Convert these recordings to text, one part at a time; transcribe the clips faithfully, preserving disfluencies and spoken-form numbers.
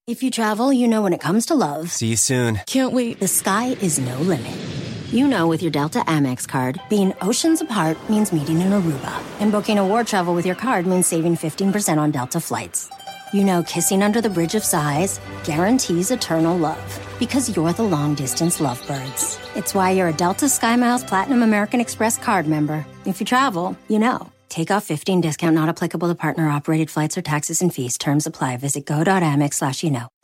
If you travel, you know when it comes to love. See you soon. Can't wait. The sky is no limit. You know with your Delta Amex card, being oceans apart means meeting in Aruba. And booking a war travel with your card means saving fifteen percent on Delta flights. You know kissing under the Bridge of Sighs guarantees eternal love. Because you're the long-distance lovebirds. It's why you're a Delta SkyMiles Platinum American Express card member. If you travel, you know. Take off fifteen discount not applicable to partner-operated flights or taxes and fees. Terms apply. Visit go.amex slash you know.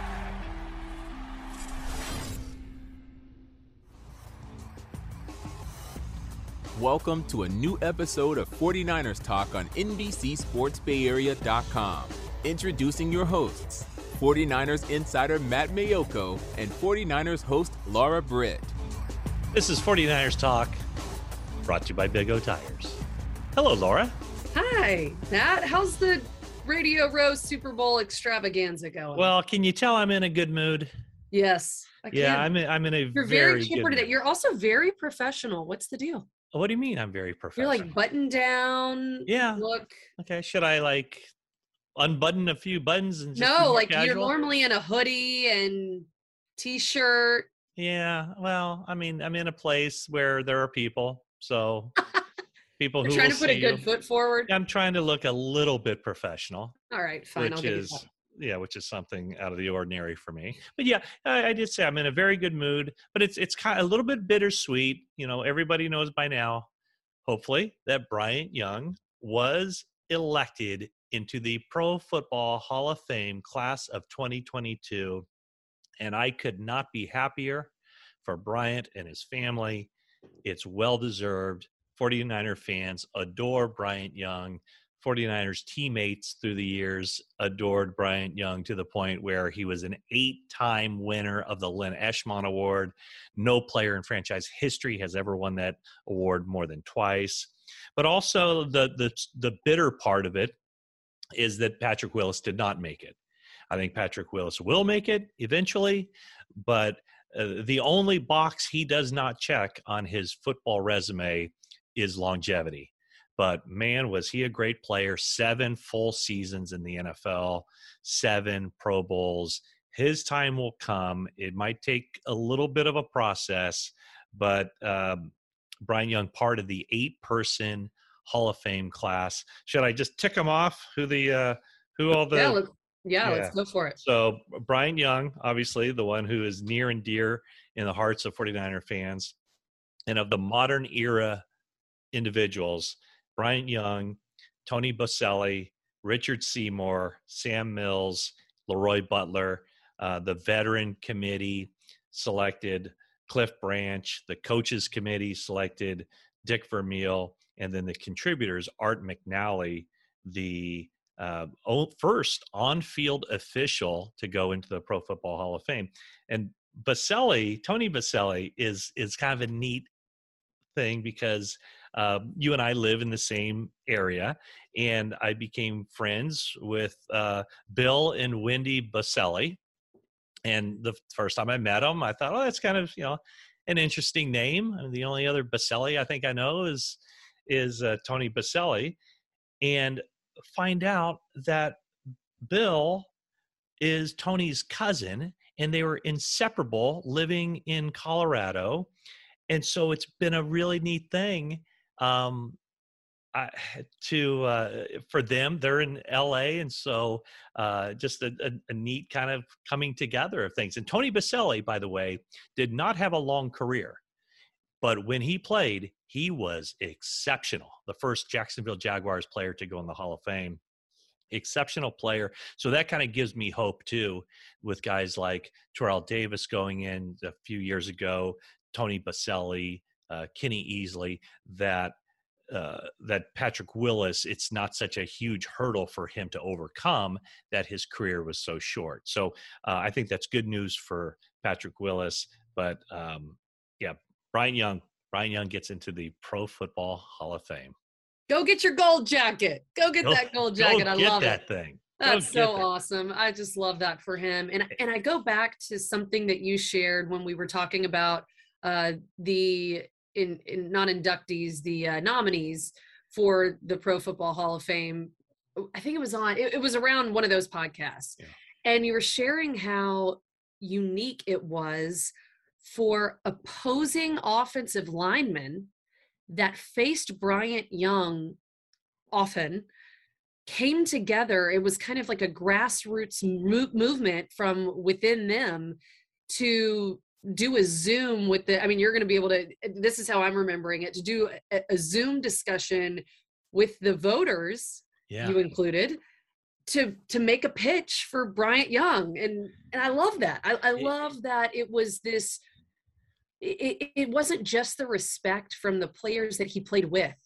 Welcome to a new episode of forty-niners Talk on N B C Sports Bay Area dot com. Introducing your hosts, forty-niners insider Matt Maiocco and forty-niners host Laura Britt. This is forty-niners Talk, brought to you by Big O Tires. Hello, Laura. Hi, Matt. How's the Radio Row Super Bowl extravaganza going? Well, can you tell I'm in a good mood? Yes, I can. Yeah, I'm in, I'm in a You're very, very chipper good today. mood. You're also very professional. What's the deal? What do you mean I'm very professional? You're like button down. Yeah. Look. Okay, should I like unbutton a few buttons and just be No, more like casual? you're normally in a hoodie and t-shirt. Yeah, well, I mean, I'm in a place where there are people, so people You're who trying will to put a see good you. foot forward. I'm trying to look a little bit professional. All right, fine. I'll which give you is that. yeah, which is something out of the ordinary for me. But yeah, I, I did say I'm in a very good mood, but it's it's kind of a little bit bittersweet. You know, everybody knows by now, hopefully, that Bryant Young was elected into the Pro Football Hall of Fame class of twenty twenty-two, and I could not be happier for Bryant and his family. It's well deserved. forty-niner fans adore Bryant Young. forty-niners teammates through the years adored Bryant Young to the point where he was an eight-time winner of the Len Eshmont Award. No player in franchise history has ever won that award more than twice. But also the the the bitter part of it is that Patrick Willis did not make it. I think Patrick Willis will make it eventually, but uh, the only box he does not check on his football resume is longevity. But man, was he a great player. Seven full seasons in the N F L, seven Pro Bowls. His time will come. It might take a little bit of a process, but um, Bryant Young, part of the eight-person Hall of Fame class. Should I just tick them off? Who the uh, who all the Yeah, let's, yeah, yeah. let's go for it. So Bryant Young, obviously the one who is near and dear in the hearts of forty-niner fans, and of the modern era individuals, Bryant Young, Tony Boselli, Richard Seymour, Sam Mills, Leroy Butler, uh, the veteran committee selected Cliff Branch, the coaches committee selected Dick Vermeil, and then the contributors, Art McNally, the uh, first on-field official to go into the Pro Football Hall of Fame. And Boselli, Tony Boselli, is is kind of a neat thing because uh, you and I live in the same area, and I became friends with uh, Bill and Wendy Boselli. And the first time I met them, I thought, oh, that's kind of, you know, an interesting name. I mean, the only other Boselli I think I know is is uh, Tony Boselli, and find out that Bill is Tony's cousin, and they were inseparable living in Colorado. And so it's been a really neat thing um, I, to uh, for them. They're in L A, and so uh, just a, a, a neat kind of coming together of things. And Tony Boselli, by the way, did not have a long career, but when he played, he was exceptional. The first Jacksonville Jaguars player to go in the Hall of Fame. Exceptional player. So that kind of gives me hope too, with guys like Terrell Davis going in a few years ago, Tony Boselli, uh, Kenny Easley, that uh, that Patrick Willis, it's not such a huge hurdle for him to overcome that his career was so short. So uh, I think that's good news for Patrick Willis. But um, yeah, Bryant Young, Bryant Young gets into the Pro Football Hall of Fame. Go get your gold jacket. Go get Go- that gold jacket. Go I get love that it. thing. That's Go get so that. awesome. I just love that for him. And and I go back to something that you shared when we were talking about uh, the in, in not inductees, the uh, nominees for the Pro Football Hall of Fame. I think it was on. It, it was around one of those podcasts, Yeah. And you were sharing how unique it was for opposing offensive linemen that faced Bryant Young often came together. It was kind of like a grassroots mo- movement from within them to do a Zoom with the, I mean, you're going to be able to, this is how I'm remembering it, to do a, a Zoom discussion with the voters, Yeah. you included, to to make a pitch for Bryant Young. And and I love that. I, I love that it was this, it, it wasn't just the respect from the players that he played with.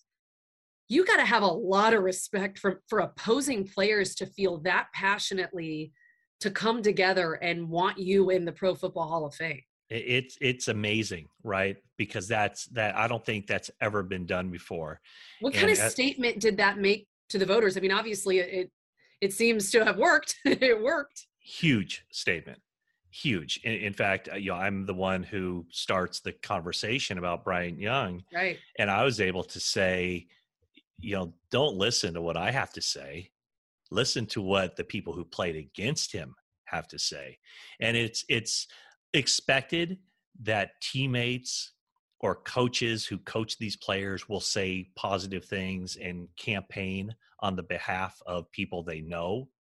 You got to have a lot of respect for, for opposing players to feel that passionately to come together and want you in the Pro Football Hall of Fame. It's it's amazing, right? Because that's that I don't think that's ever been done before. What And kind of at- statement did that make to the voters? I mean, obviously it it seems to have worked. It worked. Huge statement. Huge. In, in fact, you know, I'm the one who starts the conversation about Bryant Young. Right. And I was able to say, you know, don't listen to what I have to say. Listen to what the people who played against him have to say. And it's it's expected that teammates or coaches who coach these players will say positive things and campaign on the behalf of people they know.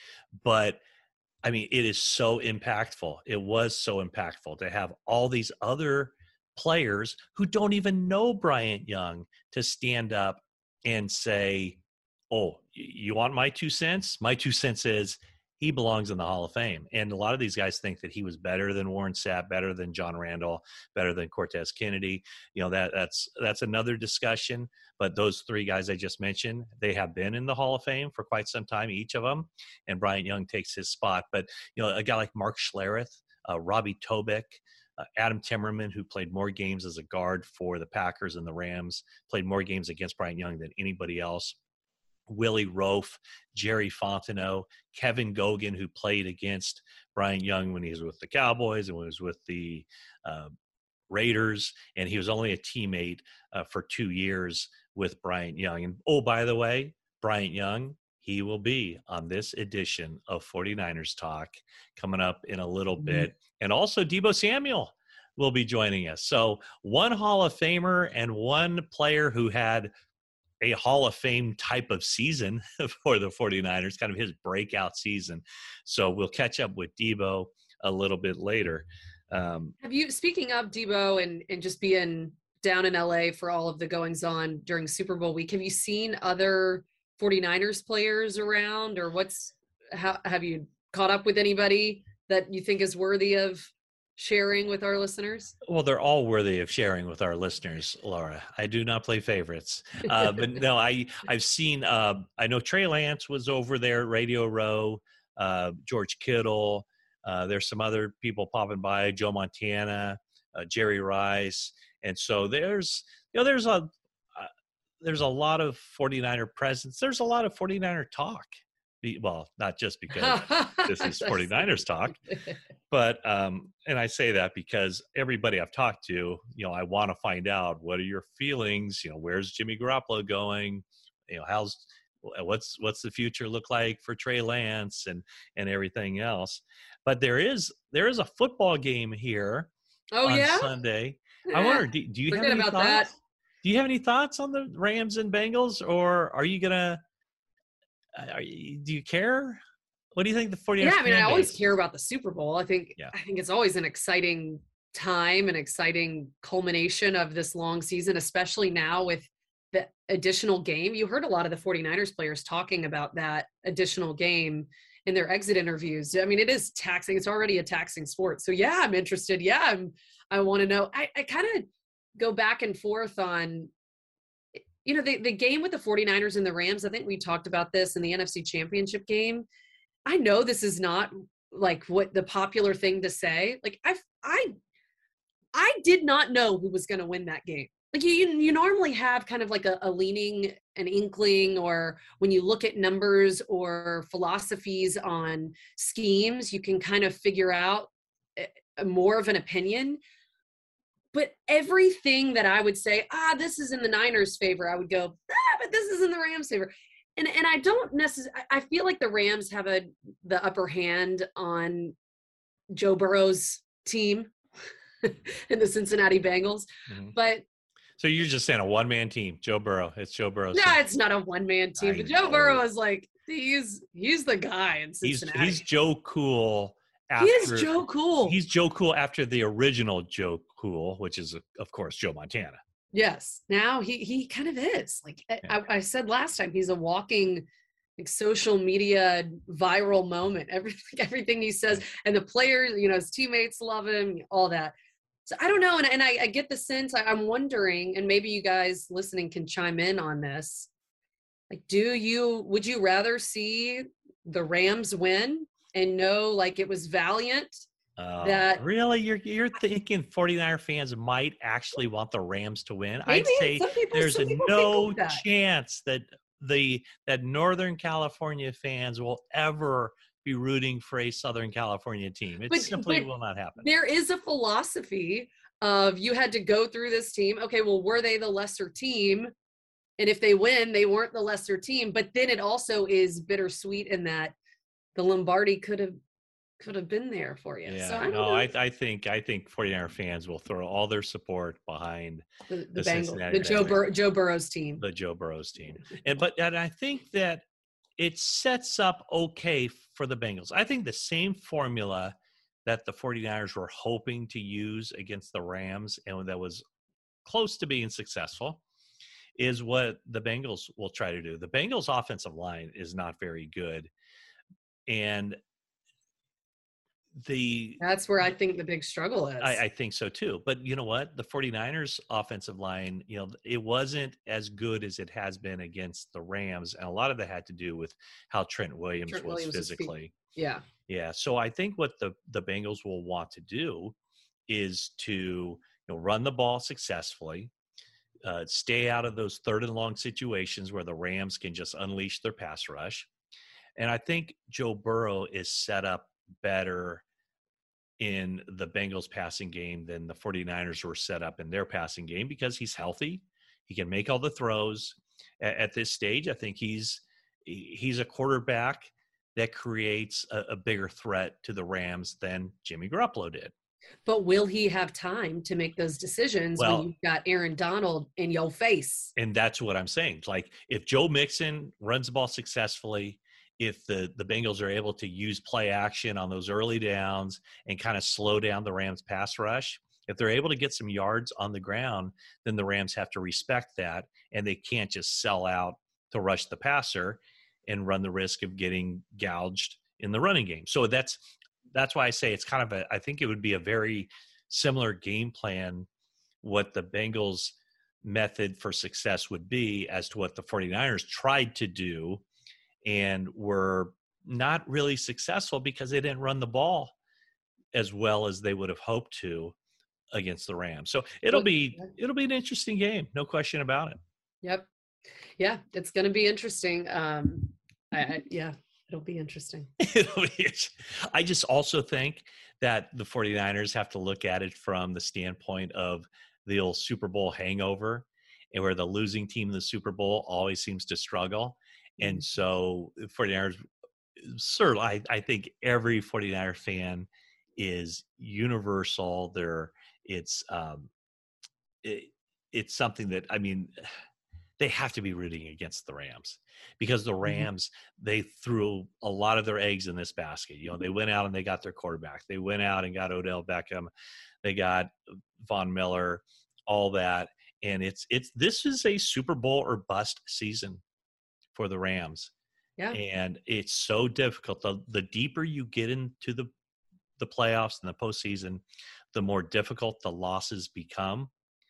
But I mean, it is so impactful. It was so impactful to have all these other players who don't even know Bryant Young to stand up and say, oh, you want my two cents? My two cents is he belongs in the Hall of Fame. And a lot of these guys think that he was better than Warren Sapp, better than John Randall, better than Cortez Kennedy. You know, that that's that's another discussion. But those three guys I just mentioned, they have been in the Hall of Fame for quite some time, each of them. And Bryant Young takes his spot. But, you know, a guy like Mark Schlereth, uh, Robbie Tobick, uh, Adam Timmerman, who played more games as a guard for the Packers and the Rams, played more games against Bryant Young than anybody else. Willie Rofe, Jerry Fontenot, Kevin Gogan, who played against Bryant Young when he was with the Cowboys and when he was with the uh, Raiders, and he was only a teammate uh, for two years with Bryant Young. And oh, by the way, Bryant Young, he will be on this edition of forty-niners Talk coming up in a little Mm-hmm. bit. And also Deebo Samuel will be joining us. So one Hall of Famer and one player who had a Hall of Fame type of season for the forty-niners, kind of his breakout season. So we'll catch up with Deebo a little bit later. Um, Have you, speaking of Deebo and, and just being down in L A for all of the goings on during Super Bowl week, have you seen other forty-niners players around, or what's, how, have you caught up with anybody that you think is worthy of sharing with our listeners? well, they're all worthy of sharing with our listeners, Laura. I do not play favorites. Uh, but no, I, I've seen, uh, I know Trey Lance was over there at Radio Row, uh, George Kittle. Uh, there's some other people popping by, Joe Montana, uh, Jerry Rice. And so there's, you know, there's a, uh, there's a lot of forty-niner presence. There's a lot of forty-niner talk. Be, well, not just because this is forty-niners talk, but, um, and I say that because everybody I've talked to, you know, I want to find out, what are your feelings? You know, where's Jimmy Garoppolo going? You know, how's, what's, what's the future look like for Trey Lance and, and everything else. But there is, there is a football game here Oh on yeah. Sunday. I wonder, do, do you Forget have any about thoughts? that. Do you have any thoughts on the Rams and Bengals, or are you gonna? Are you, do you care? What do you think the forty-niners? Yeah, I mean, I fan always base- care about the Super Bowl. I think Yeah. I think it's always an exciting time, an exciting culmination of this long season, especially now with the additional game. You heard a lot of the forty-niners players talking about that additional game in their exit interviews. I mean, it is taxing. It's already a taxing sport. So yeah, I'm interested. Yeah, I'm I want to know. I, I kind of go back and forth on, you know, the, the game with the forty-niners and the Rams. I think we talked about this in the N F C Championship game. I know this is not like what the popular thing to say. Like I, I, I did not know who was going to win that game. Like you, you normally have kind of like a, a leaning, an inkling, or when you look at numbers or philosophies on schemes, you can kind of figure out a, more of an opinion. But everything that I would say, ah, this is in the Niners' favor, I would go, ah, but this is in the Rams' favor. And and I don't necessarily, I feel like the Rams have a the upper hand on Joe Burrow's team and the Cincinnati Bengals. Mm-hmm. But so you're just saying a one-man team, Joe Burrow. It's Joe Burrow's No, team. It's not a one-man team. I but Joe know. Burrow is like, he's he's the guy in Cincinnati. He's, he's Joe Cool. After, he is Joe Cool. He's Joe Cool after the original Joe Cool, which is, of course, Joe Montana. Yes. Now he he kind of is. Like yeah. I, I said last time, he's a walking like social media viral moment. Everything everything he says, and the players, you know, his teammates love him, all that. So I don't know, and and I, I get the sense. I, I'm wondering, and maybe you guys listening can chime in on this. Like, do you would you rather see the Rams win and know like it was valiant? Uh, that really you're you're thinking forty-niner fans might actually want the Rams to win? Maybe, I'd say people, there's a no that. chance that the that Northern California fans will ever be rooting for a Southern California team. It but, simply but will not happen. There is a philosophy of you had to go through this team. Okay, well, were they the lesser team? And if they win, they weren't the lesser team. But then it also is bittersweet in that the Lombardi could have could have been there for you. Yeah, so I no, I, I think I think forty-niner fans will throw all their support behind the, the, the Bengals, the Joe Bur- Joe Burrow's team, the Joe Burrow's team, and but and I think that it sets up okay for the Bengals. I think the same formula that the forty-niners were hoping to use against the Rams, and that was close to being successful, is what the Bengals will try to do. The Bengals' offensive line is not very good, and the that's where I think the big struggle is. I, I think so too. But you know what? The forty-niners offensive line, you know, it wasn't as good as it has been against the Rams. And a lot of that had to do with how Trent Williams Trent was Williams physically. Yeah. Yeah. So I think what the, the Bengals will want to do is to, you know, run the ball successfully, uh, stay out of those third and long situations where the Rams can just unleash their pass rush. And I think Joe Burrow is set up better in the Bengals passing game than the forty-niners were set up in their passing game because he's healthy. He can make all the throws at, at this stage. I think he's, he's a quarterback that creates a, a bigger threat to the Rams than Jimmy Garoppolo did. But will he have time to make those decisions well, when you've got Aaron Donald in your face? And that's what I'm saying. Like if Joe Mixon runs the ball successfully, if the, the Bengals are able to use play action on those early downs and kind of slow down the Rams pass rush, if they're able to get some yards on the ground, then the Rams have to respect that, and they can't just sell out to rush the passer and run the risk of getting gouged in the running game. So that's that's why I say it's kind of a – I think it would be a very similar game plan what the Bengals' method for success would be as to what the forty-niners tried to do and were not really successful because they didn't run the ball as well as they would have hoped to against the Rams. So it'll be it'll be an interesting game, no question about it. Yep. Yeah, it's going to be interesting. Um, I, I, yeah, it'll be interesting. it'll be, I just also think that the forty-niners have to look at it from the standpoint of the old Super Bowl hangover, and where the losing team in the Super Bowl always seems to struggle. And so forty-niners, sir, I, I think every forty-niner fan is universal. They're, it's, um, it, it's something that, I mean, they have to be rooting against the Rams because the Rams, mm-hmm. they threw a lot of their eggs in this basket. You know, they went out and they got their quarterback. They went out and got Odell Beckham. They got Von Miller, all that. And it's, it's, this is a Super Bowl or bust season for the Rams. Yeah. And it's so difficult. The, the deeper you get into the, the playoffs and the postseason, the more difficult the losses become.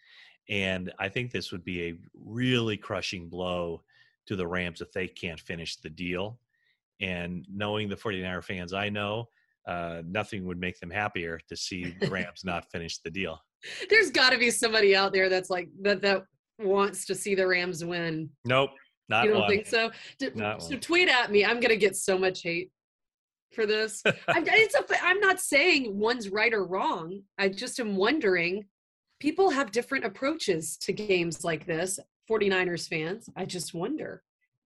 And I think this would be a really crushing blow to the Rams if they can't finish the deal. And knowing the forty-niner fans I know, uh, nothing would make them happier to see the Rams not finish the deal. There's got to be somebody out there that's like that that wants to see the Rams win. Nope. Not you don't one. think so? Not so one. Tweet at me. I'm gonna get so much hate for this. I'm, it's a, I'm not saying one's right or wrong. I just am wondering. People have different approaches to games like this. forty-niners fans. I just wonder.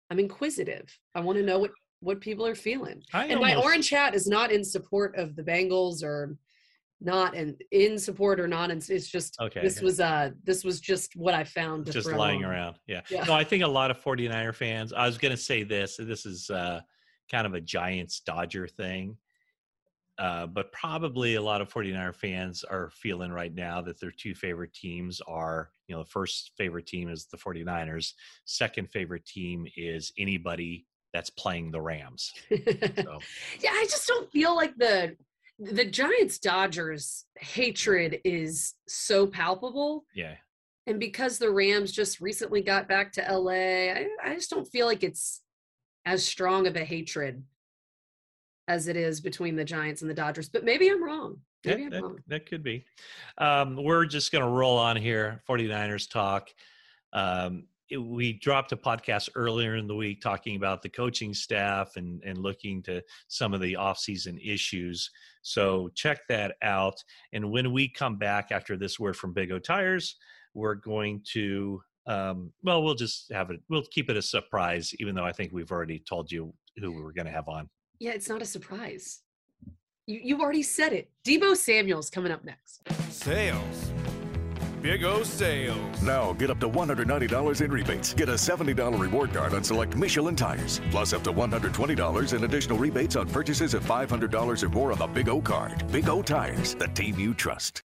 I'm inquisitive. I want to know what, what people are feeling. I and almost, my orange hat is not in support of the Bengals or not in, in support or not. And it's just, okay. this was, uh, this was just what I found. To just throw lying on. around. Yeah. yeah. No, I think a lot of forty-niner fans, I was going to say this, this is uh, kind of a Giants Dodger thing. Uh, but probably a lot of forty-niner fans are feeling right now that their two favorite teams are, you know, the first favorite team is the forty-niners. Second favorite team is anybody that's playing the Rams. So. Yeah, I just don't feel like the the Giants Dodgers hatred is so palpable. Yeah. And because the Rams just recently got back to L A, I, I just don't feel like it's as strong of a hatred as it is between the Giants and the Dodgers. But maybe I'm wrong. Maybe that, I'm that, wrong. That could be. Um, we're just going to roll on here, forty-niners talk. Um, it, we dropped a podcast earlier in the week talking about the coaching staff and, and looking to some of the offseason issues. So check that out. And when we come back after this word from Big O Tires, we're going to, um, well, we'll just have it, we'll keep it a surprise, even though I think we've already told you who we were going to have on. Yeah, it's not a surprise. You you already said it. Deebo Samuel's coming up next. Sales. Big O sales. Now get up to one hundred ninety dollars in rebates. Get a seventy dollars reward card on select Michelin tires. Plus up to one hundred twenty dollars in additional rebates on purchases of five hundred dollars or more on the Big O card. Big O Tires, the team you trust.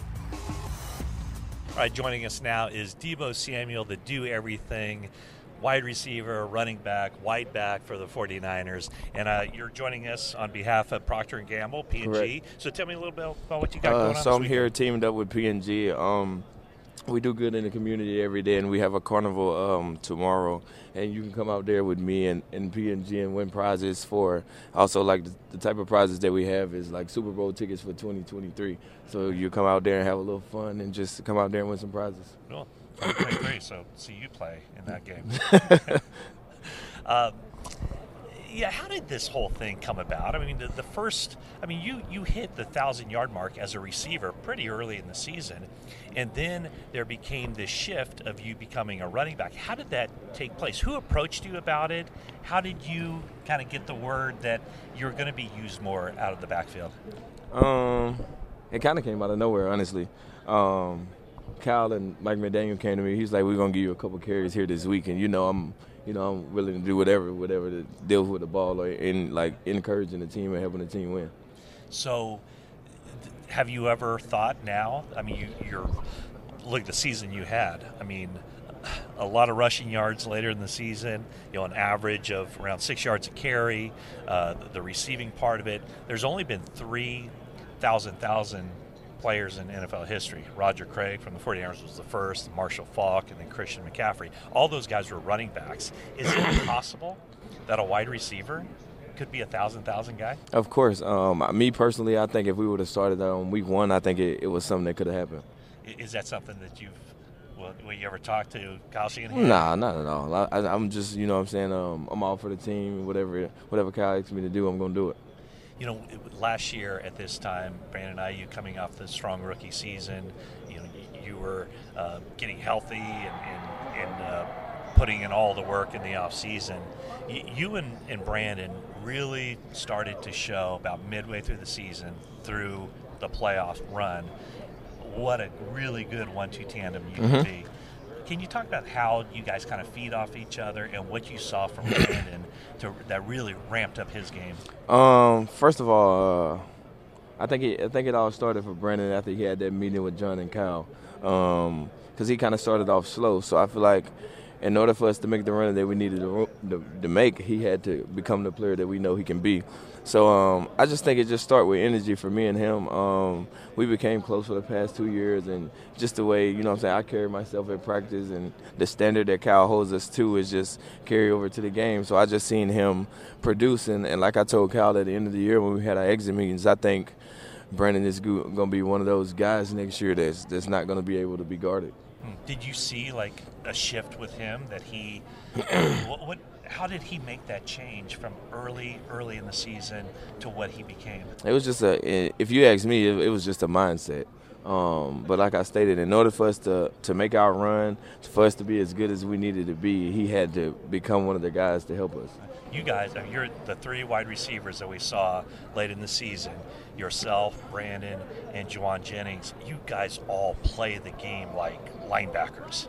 All right, joining us now is Deebo Samuel, the do-everything wide receiver, running back, wide back for the forty-niners. And uh, you're joining us on behalf of Procter and Gamble, P and G. Correct. So tell me a little bit about what you got uh, going on. So I'm here teamed up with P and G. Um, we do good in the community every day, and we have a carnival um, tomorrow. And you can come out there with me and, and P and G and win prizes for also like the, the type of prizes that we have is like Super Bowl tickets for twenty twenty-three. So you come out there and have a little fun and just come out there and win some prizes. Cool. Okay, great. So see you play in that game. um, yeah, how did this whole thing come about? I mean, the, the first, I mean, you, you hit the thousand-yard mark as a receiver pretty early in the season, and then there became this shift of you becoming a running back. How did that take place? Who approached you about it? How did you kind of get the word that you're going to be used more out of the backfield? Um, it kind of came out of nowhere, honestly. Um, Kyle and Mike McDaniel came to me. He's like, "We're gonna give you a couple carries here this week," and you know, I'm, you know, I'm willing to do whatever, whatever to deal with the ball or in like encouraging the team and helping the team win. So, have you ever thought now? I mean, you, you're look at the season you had. I mean, a lot of rushing yards later in the season. You know, an average of around six yards a carry. Uh, the, the receiving part of it. There's only been three thousand thousand. players in N F L history. Roger Craig from the forty-niners was the first, Marshall Faulk, and then Christian McCaffrey. All those guys were running backs. Is it possible that a wide receiver could be a thousand thousand guy? Of course. Um, me personally, I think if we would have started on week one, I think it, it was something that could have happened. Is that something that you've will, will you ever talk to Kyle Shanahan? Nah, not at all. I, I, I'm just, you know what I'm saying, um, I'm all for the team. Whatever, whatever Kyle asks me to do, I'm going to do it. You know, last year at this time, Brandon Aiyuk coming off the strong rookie season, you know, you were uh, getting healthy and, and, and uh, putting in all the work in the off season. You, you and, and Brandon really started to show about midway through the season, through the playoff run, what a really good one two tandem you mm-hmm. could be. Can you talk about how you guys kind of feed off each other and what you saw from Brandon to, that really ramped up his game? Um, first of all, uh, I think it, I think it all started for Brandon after he had that meeting with John and Kyle, because um, he kind of started off slow. So I feel like in order for us to make the run that we needed to, to, to make, he had to become the player that we know he can be. So um, I just think it just started with energy for me and him. Um, we became close for the past two years, and just the way, you know what I'm saying, I carry myself at practice, and the standard that Kyle holds us to is just carry over to the game. So I just seen him produce, and, and like I told Kyle at the end of the year when we had our exit meetings, I think Brandon is going to be one of those guys next year that's, that's not going to be able to be guarded. Did you see like a shift with him that he what, what how did he make that change from early early in the season to what he became? It was just a if you ask me, it, it was just a mindset. Um, but like I stated, in order for us to, to make our run, for us to be as good as we needed to be, he had to become one of the guys to help us. You guys, I mean, you're the three wide receivers that we saw late in the season. Yourself, Brandon, and Juwan Jennings. You guys all play the game like linebackers.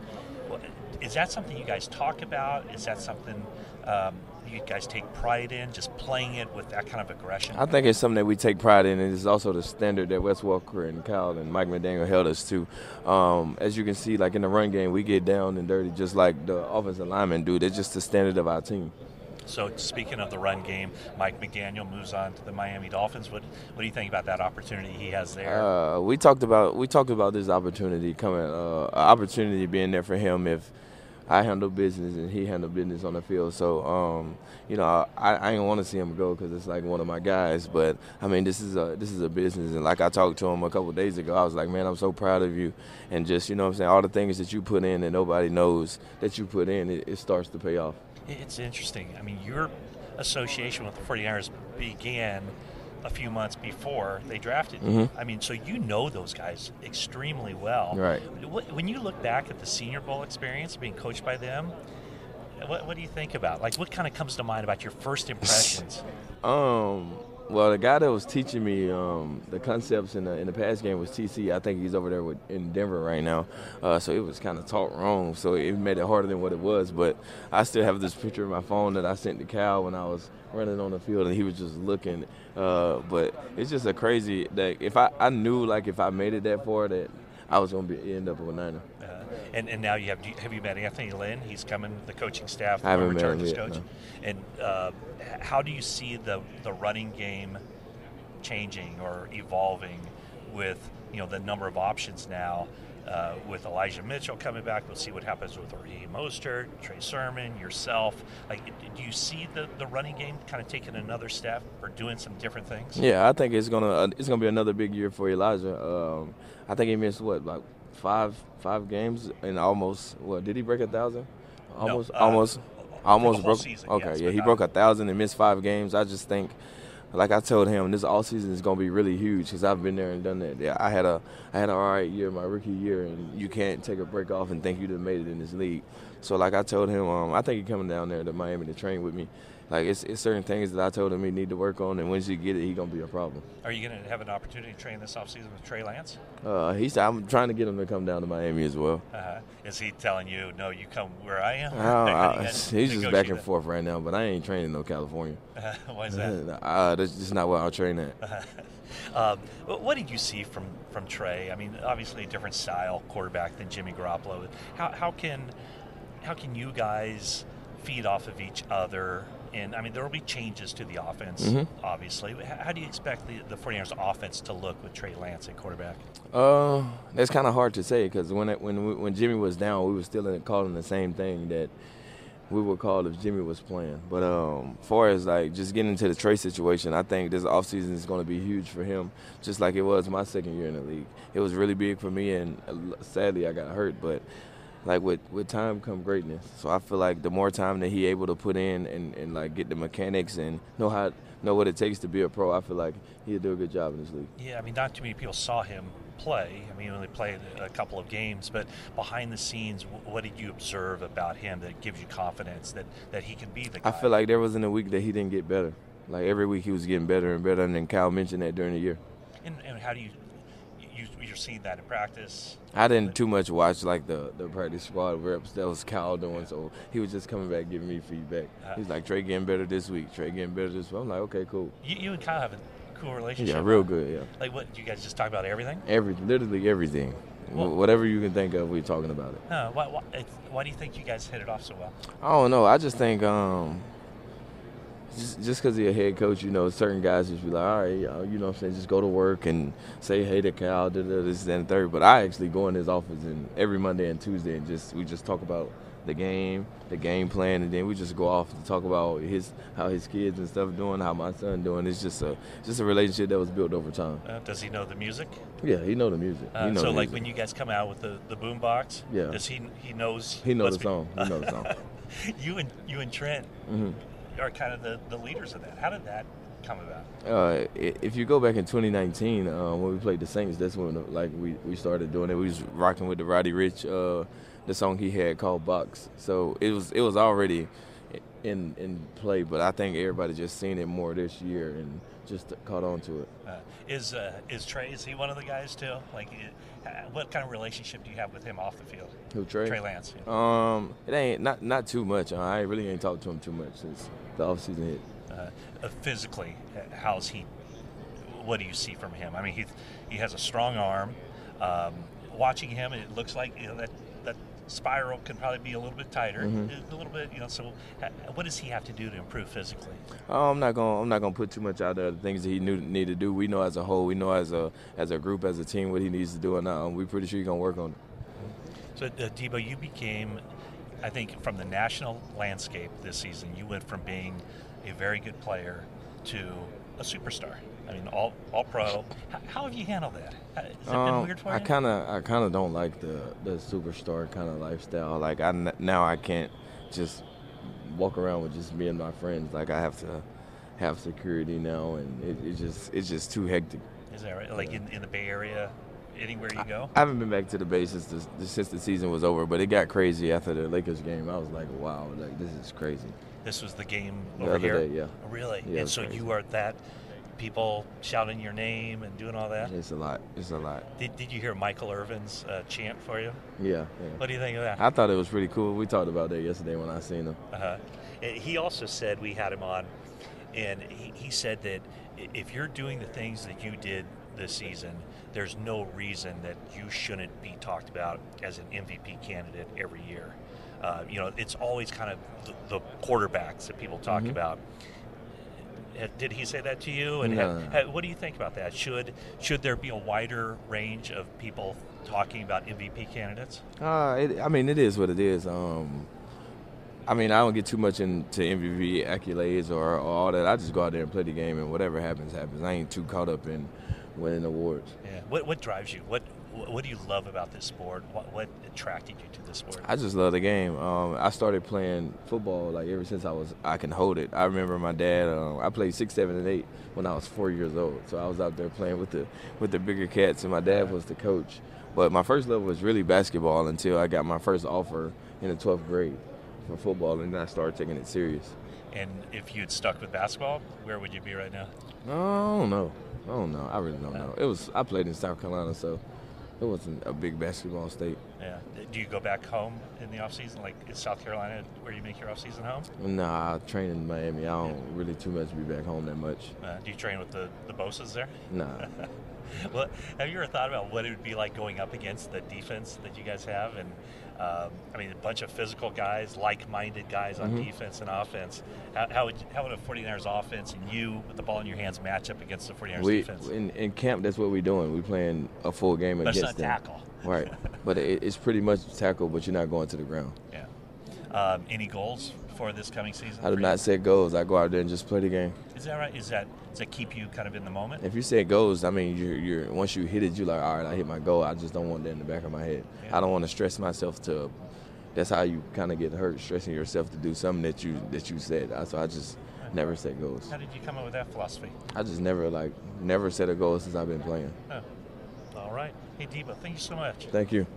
Is that something you guys talk about? Is that something um, you guys take pride in, just playing it with that kind of aggression? I think it's something that we take pride in, and it's also the standard that Wes Walker and Kyle and Mike McDaniel held us to. Um, as you can see, like in the run game, we get down and dirty just like the offensive linemen do. It's just the standard of our team. So speaking of the run game, Mike McDaniel moves on to the Miami Dolphins. What what do you think about that opportunity he has there? Uh, we talked about we talked about this opportunity coming, uh, opportunity being there for him if I handle business and he handle business on the field. So um, you know, I, I didn't want to see him go because it's like one of my guys. But I mean, this is a this is a business, and like I talked to him a couple of days ago, I was like, man, I'm so proud of you, and just you know what I'm saying, all the things that you put in and nobody knows that you put in, it, it starts to pay off. It's interesting. I mean, your association with the 49ers began a few months before they drafted you. Mm-hmm. I mean, so you know those guys extremely well. Right. When you look back at the Senior Bowl experience, being coached by them, what, what do you think about? Like, what kind of comes to mind about your first impressions? um. Well, the guy that was teaching me um, the concepts in the in the pass game was T C. I think he's over there with, in Denver right now. Uh, so it was kind of taught wrong. So it made it harder than what it was. But I still have this picture of my phone that I sent to Cal when I was running on the field, and he was just looking. Uh, but it's just a crazy that if I, I knew like if I made it that far that I was going to be end up with a Niner. Uh, and, and now you have have you met Anthony Lynn? He's coming, the coaching staff, I haven't former met him Chargers yet, coach. no. And uh, how do you see the, the running game changing or evolving with you know the number of options now uh, with Elijah Mitchell coming back? We'll see what happens with Raheem Mostert, Trey Sermon, yourself. Like, do you see the, the running game kind of taking another step or doing some different things? Yeah, I think it's gonna uh, it's gonna be another big year for Elijah. Um, I think he missed what like five five games and almost what did he break a thousand? Almost no, uh, almost almost broke. Season, okay, yes, yeah, he not, broke a thousand and missed five games. I just think. Like I told him, this all season is gonna be really huge because I've been there and done that. Yeah, I had a, I had an all right year, my rookie year, and you can't take a break off and think you'd have made it in this league. So like I told him, um, I think he's coming down there to Miami to train with me. Like it's, it's certain things that I told him he need to work on, and once you get it, he gonna be a problem. Are you gonna have an opportunity to train this offseason with Trey Lance? Uh, he's, I'm trying to get him to come down to Miami as well. Uh-huh. Is he telling you, no, you come where I am? I, I, he's just back and forth right now, but I ain't training no California. Uh, why is that? Uh, that's just not where I'll train at. um, what did you see from, from Trey? I mean, obviously a different style quarterback than Jimmy Garoppolo. How, how can how can you guys feed off of each other? And, I mean, there will be changes to the offense, mm-hmm. obviously. How do you expect the, the 49ers offense to look with Trey Lance at quarterback? Uh, that's kind of hard to say because when it, when we, when Jimmy was down, we were still in, calling the same thing that we would call if Jimmy was playing. But um, as far as, like, just getting into the Trey situation, I think this offseason is going to be huge for him, just like it was my second year in the league. It was really big for me, and sadly I got hurt, but – like with, with time come greatness. So I feel like the more time that he able to put in and, and like get the mechanics and know how know what it takes to be a pro, I feel like he'll do a good job in this league. Yeah, I mean, not too many people saw him play. I mean, he only played a couple of games, but behind the scenes, what did you observe about him that gives you confidence that, that he can be the guy? I feel like there wasn't a week that he didn't get better. Like every week he was getting better and better, and then Kyle mentioned that during the year. And, and how do you, you you're seeing that in practice? I didn't too much watch like the, the practice squad reps. That was Cal doing, so he was just coming back giving me feedback. Uh, He's like, Trey getting better this week. Trey getting better this week. I'm like, okay, cool. You, you and Kyle have a cool relationship. Yeah, real good, yeah. Like what, do you guys just talk about everything? Every, literally everything. Well, whatever you can think of, we're talking about it. Uh, why, why, why do you think you guys hit it off so well? I don't know. I just think um, just because you're a head coach, you know, certain guys just be like, all right, you know what I'm saying, just go to work and say hey to Cal, da, da, this, and third. But I actually go in his office and every Monday and Tuesday and just we just talk about the game, the game plan, and then we just go off to talk about his how his kids and stuff doing, how my son doing. It's just a just a relationship that was built over time. Uh, does he know the music? Yeah, he know the music. Uh, he know so, the like music. when you guys come out with the, the boom box, yeah, does he he knows he knows the song. He knows the song. you and you and Trent mm-hmm. are kind of the, the leaders of that. How did that come about? Uh, i- if you go back in twenty nineteen, uh, when we played the Saints, that's when like we, we started doing it. We was rocking with the Roddy Ricch, uh, the song he had called Box. So it was it was already in in play, but I think everybody just seen it more this year and just caught on to it. Uh, is uh, is Trey? Is he one of the guys too? Like, uh, what kind of relationship do you have with him off the field? Who, Trey? Trey Lance. Yeah. Um, it ain't not not too much. Uh, I really ain't talked to him too much since the offseason hit. Uh, uh, physically, uh, how's he? What do you see from him? I mean, he he has a strong arm. Um, watching him, it looks like you know that that spiral can probably be a little bit tighter, Mm-hmm. a little bit. You know, so uh, what does he have to do to improve physically? Uh, I'm not gonna I'm not gonna put too much out there. The things that he knew need to do. We know as a whole. We know as a as a group, as a team, what he needs to do, and uh, we're pretty sure he's gonna work on it. So, uh, Debo, you became, I think, from the national landscape this season, you went from being a very good player to a superstar. I mean, all all pro. How, how have you handled that? Has it been Um, weird for you? I kind of, I kind of don't like the the superstar kind of lifestyle. Like I n- now I can't just walk around with just me and my friends. Like I have to have security now, and it, it just it's just too hectic. Is that right? Like Yeah. in, in the Bay Area, anywhere you go? I haven't been back to the base since the, since the season was over, but it got crazy after the Lakers game. I was like, wow, like this is crazy. This was the game The over other here? day, yeah. Oh, really? Yeah, it and was so crazy. you are that, people shouting your name and doing all that? It's a lot. It's a lot. Did, did you hear Michael Irvin's uh, chant for you? Yeah, yeah. What do you think of that? I thought it was pretty cool. We talked about that yesterday when I seen him. Uh-huh. He also said, we had him on, and he, he said that i- if you're doing the things that you did this season, there's no reason that you shouldn't be talked about as an M V P candidate every year. Uh, you know, it's always kind of the, the quarterbacks that people talk Mhm. about. Uh, Did he say that to you? And No, ha- no, no. ha- what do you think about that? Should should there be a wider range of people talking about M V P candidates? Uh, it, I mean, it is what it is. Um, I mean, I don't get too much into M V P accolades or, or all that. I just go out there and play the game, and whatever happens, happens. I ain't too caught up in winning awards. Yeah. What what drives you? What what do you love about this sport? What what attracted you to this sport? I just love the game. Um, I started playing football like ever since I was I can hold it. I remember my dad. Um, I played six, seven, and eight when I was four years old. So I was out there playing with the with the bigger cats, and my dad was the coach. But my first love was really basketball until I got my first offer in the twelfth grade for football, and then I started taking it serious. And if you'd stuck with basketball, where would you be right now? I don't know. I don't know. I really don't know. It was I played in South Carolina, so it wasn't a big basketball state. Yeah. Do you go back home in the off season, like in South Carolina, where you make your off season home? Nah, I train in Miami. I don't really too much be back home that much. Uh, do you train with the the Bosas there? Nah. Well, have you ever thought about what it would be like going up against the defense that you guys have? And um, I mean, a bunch of physical guys, like-minded guys on Mhm. defense and offense. How, how would how would a 49ers offense and you with the ball in your hands match up against the 49ers We defense? in, in camp. That's what we're doing. We're playing a full game But it's against not them. tackle. Right. But it, it's pretty much tackle, but you're not going to the ground. Yeah. Um, any goals for this coming season? I do for not you? set goals. I go out there and just play the game. Is that right? Is that does that keep you kind of in the moment? If you set goals, I mean, you're, you're once you hit it, you're like, all right, I hit my goal. I just don't want that in the back of my head. Yeah. I don't want to stress myself to. That's how you kind of get hurt, stressing yourself to do something that you that you said. So I just never set goals. How did you come up with that philosophy? I just never like never set a goal since I've been playing. Oh. All right. Hey, Debo, thank you so much. Thank you.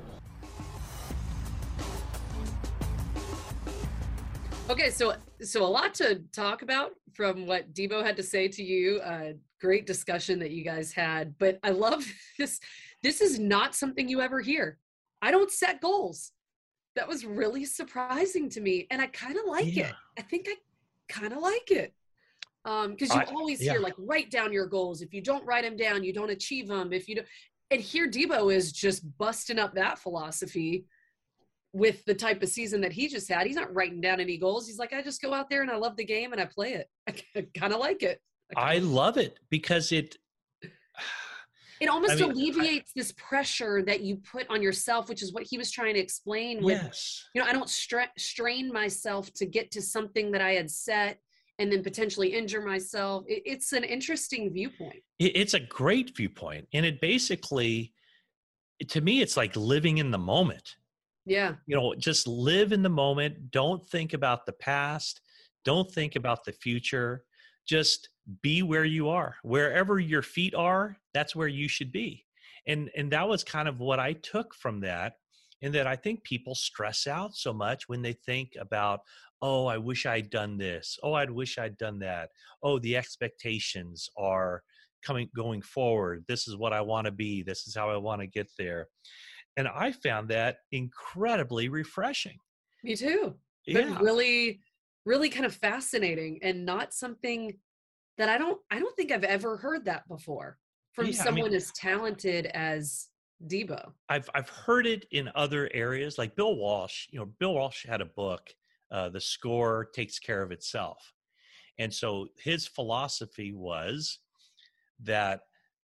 Okay, so so a lot to talk about from what Debo had to say to you. Uh, great discussion that you guys had, but I love this. This is not something you ever hear. I don't set goals. That was really surprising to me, and I kind of like Yeah. it. I think I kind of like it um, because you I- always yeah. hear like write down your goals. If you don't write them down, you don't achieve them. If you don't, and here Debo is just busting up that philosophy with the type of season that he just had. He's not writing down any goals. He's like, I just go out there and I love the game and I play it. I kind of like it. I love it because it It almost I mean, I- alleviates this pressure that you put on yourself, which is what he was trying to explain with, yes. you know, I don't stra- strain myself to get to something that I had set and then potentially injure myself. It, it's an interesting viewpoint. It- It's a great viewpoint. And it basically, to me, it's like living in the moment. Yeah. You know, just live in the moment. Don't think about the past. Don't think about the future. just be where you are. Wherever your feet are, that's where you should be. And and that was kind of what I took from that. And that I think people stress out so much when they think about, oh, I wish I'd done this. Oh, I'd wish I'd done that. Oh, the expectations are coming going forward. This is what I want to be. This is how I want to get there. And I found that incredibly refreshing. Me too. Yeah. But really, really kind of fascinating, and not something that I don't I don't think I've ever heard that before from Yeah, I someone mean- as talented as Debo. I've I've heard it in other areas, like Bill Walsh. You know, Bill Walsh had a book, uh, "The Score Takes Care of Itself," and so his philosophy was that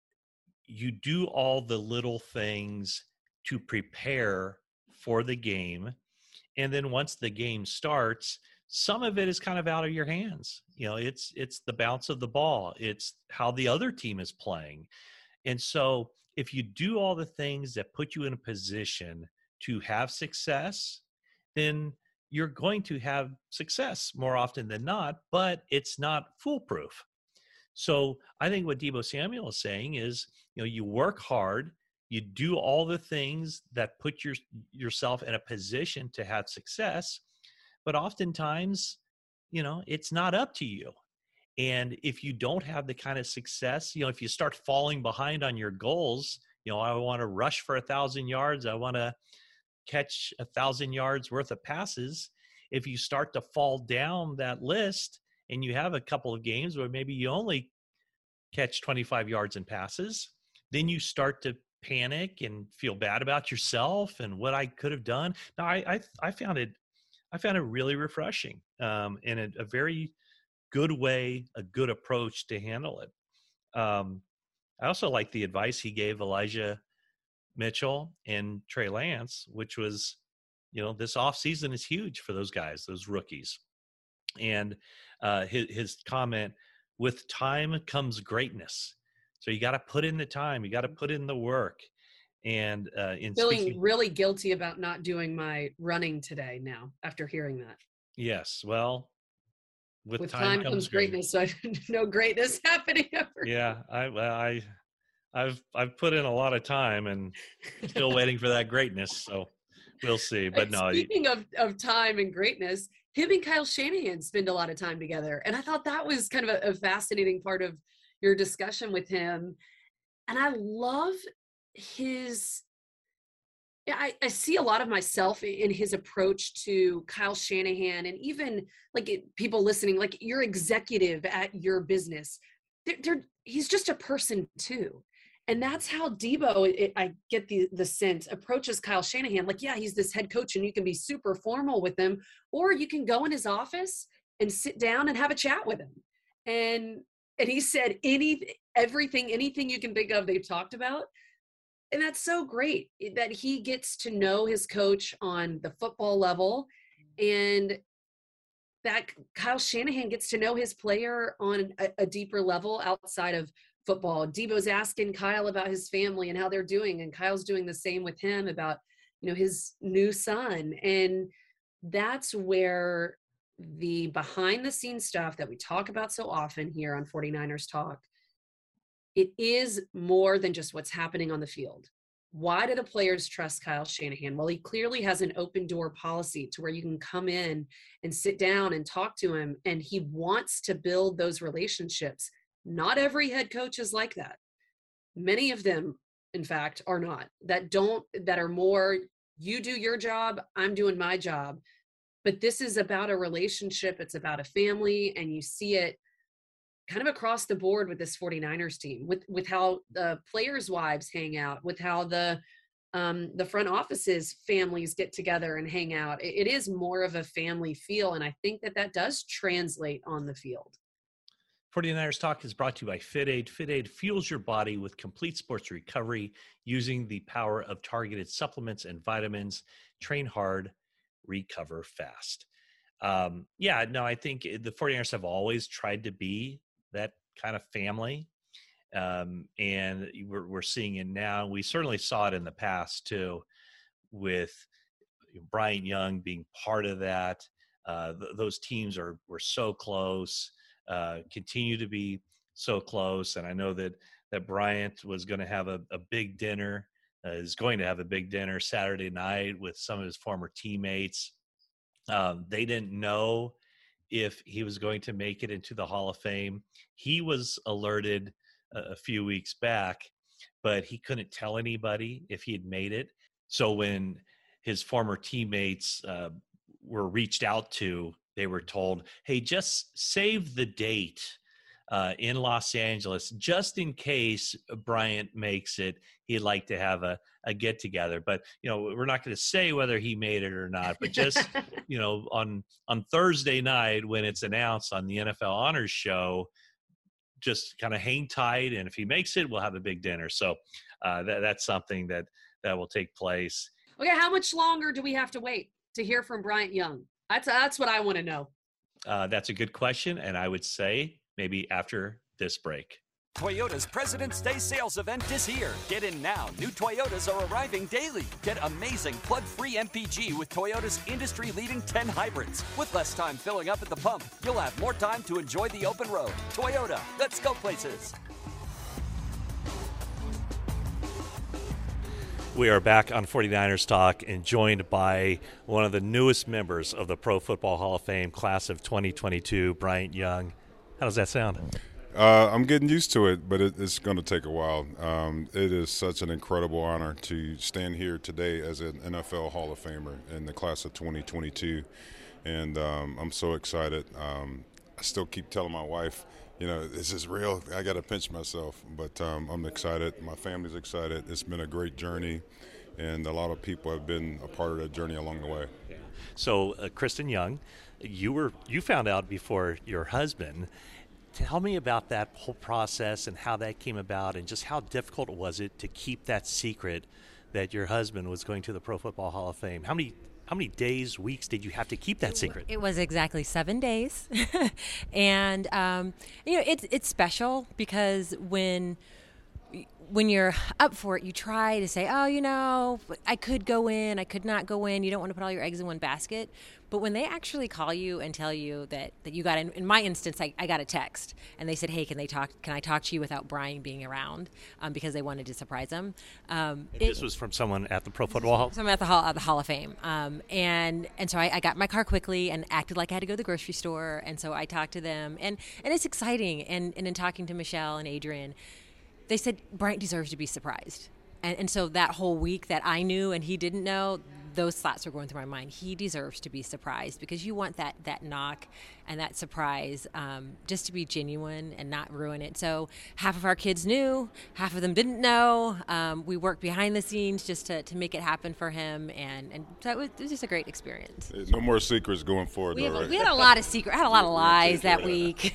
you do all the little things to prepare for the game, and then once the game starts, some of it is kind of out of your hands. You know, it's it's the bounce of the ball, it's how the other team is playing, and so if you do all the things that put you in a position to have success, then you're going to have success more often than not, but it's not foolproof. So I think what Debo Samuel is saying is, you know, you work hard, you do all the things that put your, yourself in a position to have success, but oftentimes, you know, it's not up to you. And if you don't have the kind of success, you know, if you start falling behind on your goals, you know, I want to rush for a thousand yards, I want to catch a thousand yards worth of passes. If you start to fall down that list and you have a couple of games where maybe you only catch twenty-five yards in passes, then you start to panic and feel bad about yourself and what I could have done. Now, I I, I found it, I found it really refreshing, um, and a, a very good way, a good approach to handle it. Um, I also like the advice he gave Elijah Mitchell and Trey Lance, which was, you know, this offseason is huge for those guys, those rookies. And uh, his, his comment, with time comes greatness. So you got to put in the time, you got to put in the work. And uh, in Feeling speaking, really guilty about not doing my running today now after hearing that. yes, well, with, With time, time, comes, comes greatness. greatness. So I didn't know greatness happening ever. Yeah, I, well, I, I've, I've put in a lot of time and still waiting for that greatness. So we'll see. But And no, speaking of, of time and greatness, him and Kyle Shanahan spend a lot of time together. And I thought that was kind of a, a fascinating part of your discussion with him. And I love his, I, I see a lot of myself in his approach to Kyle Shanahan, and even like it, people listening, like your executive at your business. They're, they're, he's just a person too. And that's how Debo, it, I get the, the sense, approaches Kyle Shanahan. Like, yeah, he's this head coach and you can be super formal with him, or you can go in his office and sit down and have a chat with him. And and he said any, everything, anything you can think of, they've talked about. And that's so great that he gets to know his coach on the football level, and that Kyle Shanahan gets to know his player on a, a deeper level outside of football. Debo's asking Kyle about his family and how they're doing, and Kyle's doing the same with him about, you know, his new son. And that's where the behind the scenes stuff that we talk about so often here on forty-niners Talk, it is more than just what's happening on the field. Why do the players trust Kyle Shanahan? Well, he clearly has an open door policy to where you can come in and sit down and talk to him, and he wants to build those relationships. Not every head coach is like that. Many of them, in fact, are not. That don't, that are more, you do your job, I'm doing my job. But this is about a relationship. It's about a family, and you see it kind of across the board with this forty-niners team, with, with how the players' wives hang out, with how the um, the front offices families get together and hang out. It, it is more of a family feel, and I think that that does translate on the field. forty-niners Talk is brought to you by FitAid. FitAid fuels your body with complete sports recovery using the power of targeted supplements and vitamins. Train hard, recover fast. Um, yeah, no, I think the forty-niners have always tried to be that kind of family. Um, and we're, we're seeing it now. We certainly saw it in the past too, with Bryant Young being part of that. Uh, th- those teams are were so close. uh, continue to be so close. And I know that that Bryant was going to have a, a big dinner, uh, is going to have a big dinner Saturday night with some of his former teammates. Um, they didn't know if he was going to make it into the Hall of Fame. He was alerted a, a few weeks back, but he couldn't tell anybody if he had made it. So when his former teammates uh, were reached out to, they were told, hey, just save the date uh, in Los Angeles, just in case Bryant makes it. He'd like to have a, a get together, but you know, we're not going to say whether he made it or not, but just, you know, on, on Thursday night, when it's announced on the N F L Honors Show, just kind of hang tight. And if he makes it, we'll have a big dinner. So uh, that, that's something that, that will take place. Okay. How much longer do we have to wait to hear from Bryant Young? That's, that's what I want to know. Uh, that's a good question. And I would say maybe after this break. Toyota's President's Day sales event is here. Get in now. New Toyotas are arriving daily. Get amazing plug-free M P G with Toyota's industry-leading ten hybrids. With less time filling up at the pump, you'll have more time to enjoy the open road. Toyota, let's go places. We are back on forty-niners Talk and joined by one of the newest members of the Pro Football Hall of Fame class of twenty twenty-two, Bryant Young. How does that sound? Uh, I'm getting used to it, but it, it's going to take a while. Um, it is such an incredible honor to stand here today as an N F L Hall of Famer in the class of twenty twenty-two, and um, I'm so excited. Um, I still keep telling my wife, you know, this is real. I got to pinch myself, but um, I'm excited. My family's excited. It's been a great journey, and a lot of people have been a part of that journey along the way. Yeah. So, uh, Kristen Young, you were you found out before your husband. Tell me about that whole process and how that came about, and just how difficult was it to keep that secret that your husband was going to the Pro Football Hall of Fame? How many how many days, weeks did you have to keep that secret? It was exactly seven days, and um, you know it's it's special because when. when you're up for it, you try to say, oh, you know, I could go in, I could not go in. You don't want to put all your eggs in one basket. But when they actually call you and tell you that, that you got, in, in my instance, I, I got a text. And they said, hey, can they talk? Can I talk to you without Brian being around? Um, because they wanted to surprise him. Um, it, this was from someone at the Pro Football Hall? Someone at the Hall, at the Hall of Fame. Um, and and so I, I got in my car quickly and acted like I had to go to the grocery store. And so I talked to them. And, and it's exciting. And, and in talking to Michelle and Adrian, they said Bryant deserves to be surprised. And, and so that whole week that I knew and he didn't know, those thoughts were going through my mind. He deserves to be surprised because you want that that knock and that surprise um, just to be genuine and not ruin it. So half of our kids knew, half of them didn't know. Um, we worked behind the scenes just to, to make it happen for him. And, and so it was, it was just a great experience. No more secrets going forward. We, though, have, right? we had a lot of secret. I had a lot of lies that week.